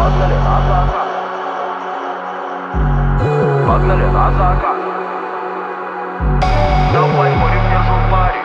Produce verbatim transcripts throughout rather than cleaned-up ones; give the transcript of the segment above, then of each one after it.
Погнали на закат. Погнали на закат. Давай спорим, держу пари.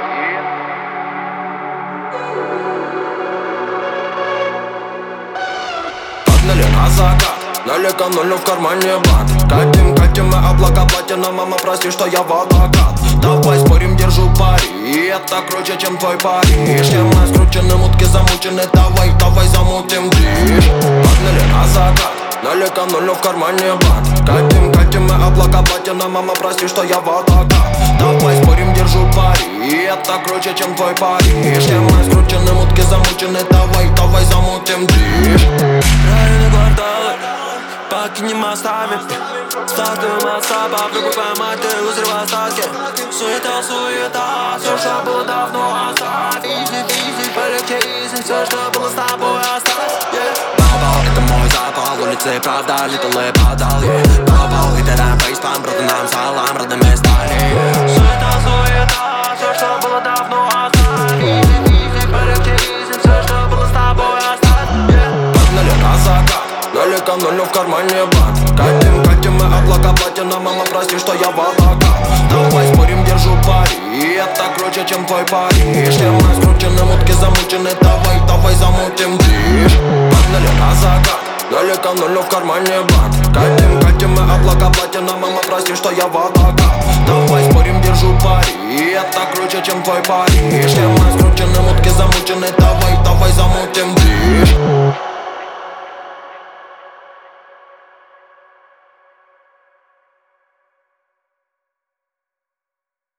Погнали на закат. Налека нулю в кармане бат. Катим, катим мы облака платина. Мама, прости, что я водокат. Давай спорим, держу пари. И это круче, чем твой парень. Мы скручены, мутки замучены. Давай, давай замутим движ. Погнали на закат. Налека нулю в кармане бат. Катим, катим мы облака платина. Мама, прости, что я водокат. Давай спорим, держу пари. И это круче, чем твой парень. Мы скручены, мутки замучены. Давай, давай замутим движ. Районы, кварталы, покинем мостами. Стартуем от стола, прибываем от ты, узревая остатки. Суета, суета, все, что было давно оставь. Изи, изи, полегче, изи, все, что было с тобой оставь. Бау-бау, это мой запал, улицы правда, литалы подал. Бау-бау, это рам, фейспам, брата нам салам, родными стали. Суета, суета, все, что было давно оставь. Изи, изи, полегче, изи, все, что было с тобой оставь. Погнали на закат. Налека нулю в кармане бат. Катим, катим мы облака платина. Мама, прости, что я водокат. Давай спорим, держу пари. И это круче, чем твой парень. Мы скручены, мутки замучены. Давай, давай замутим движ. Погнали на закат. Налека нулю в кармане бат. Катим, катим мы облака платина. Мама, прости, что я водокат. Давай спорим, держу пари. И это круче, чем твой парень. Мы скручены, мутки замучены. Давай, давай замутим движ.